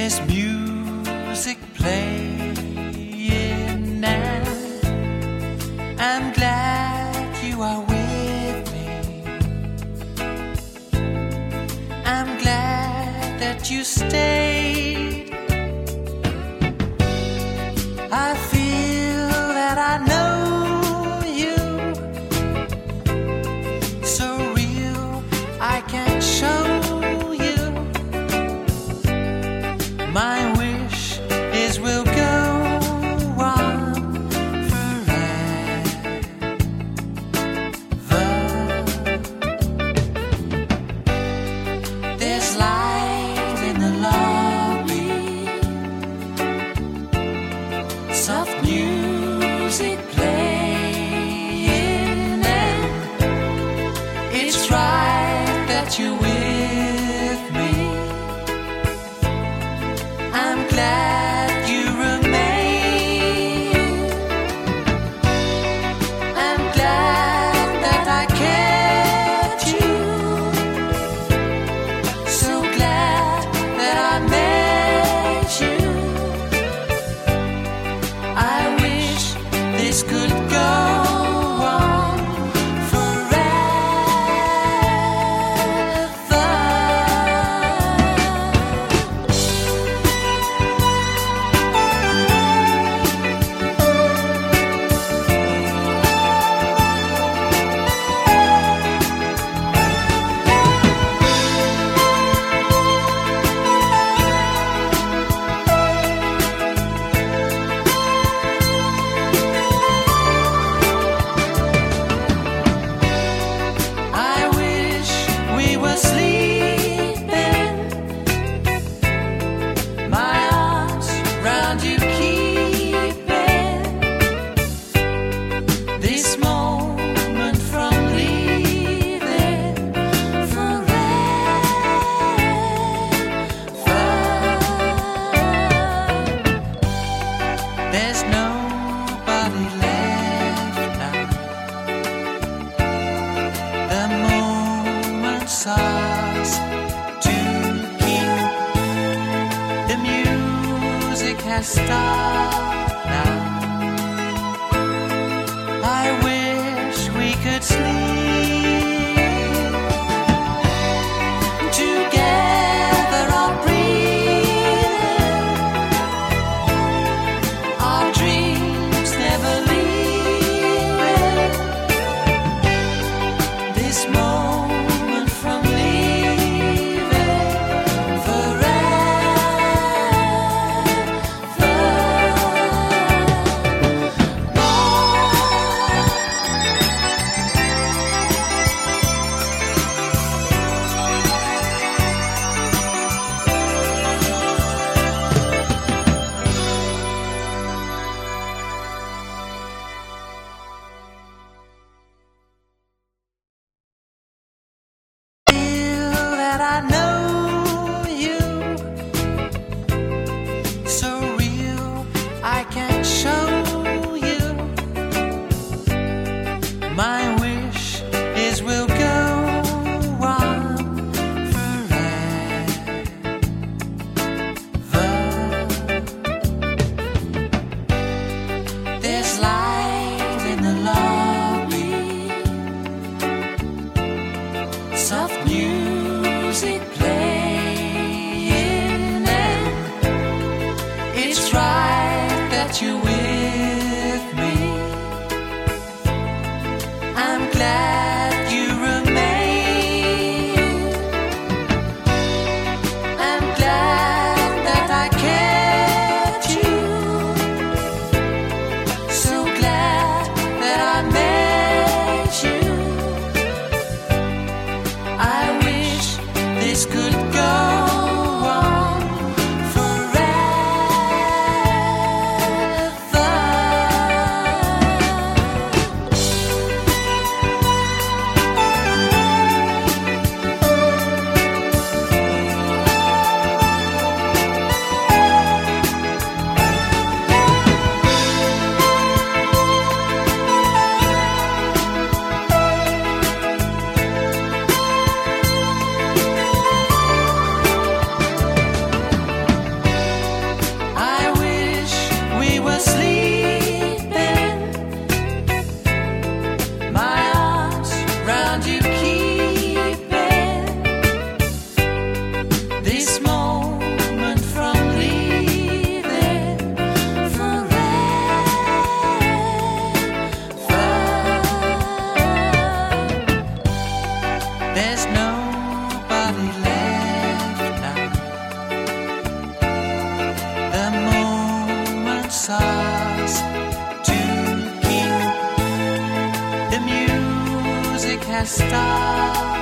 There's music playing now. I'm glad you are with me. I'm glad that you stayed. I feel that I know you. So real, I can show you. My wish is we'll go on forever. There's light in the lobby, soft music playing, and it's right that you're with me. I'm glad you remain. I'm glad that I kept you. So glad that I met you. I wish this could go on forever. I wish we were sleeping. My arms round you keeping. This moment from leaving forever. There's nobody left now. The moment's ours to keep. The music has stopped now. I wish we could sleep together, our breathing, our dreams never leaving. This moment from leaving forever. Feel that I know you. So real, I can show you. My wish is we'll go on forever. There's light in the lobby, soft music playing, and it's right that you're with me. I'm glad you remain. I'm glad that I kept you. So glad that I met you. I wish this star.